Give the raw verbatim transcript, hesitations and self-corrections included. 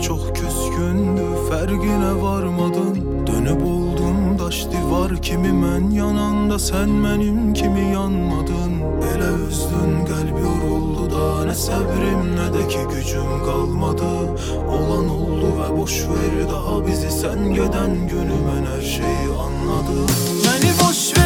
çok küskündü, fərqinə varmadın. Dönüp oldum daş divar kimi, mən yananda sen mənim kimi yanmadın. Elə üzdün, qəlb yoruldu da, nə səbrim nə də ki gücüm qalmadı. Olan oldu və boş ver daha bizi, sen gedən günü mən hər şeyi anladım. Məni boş ver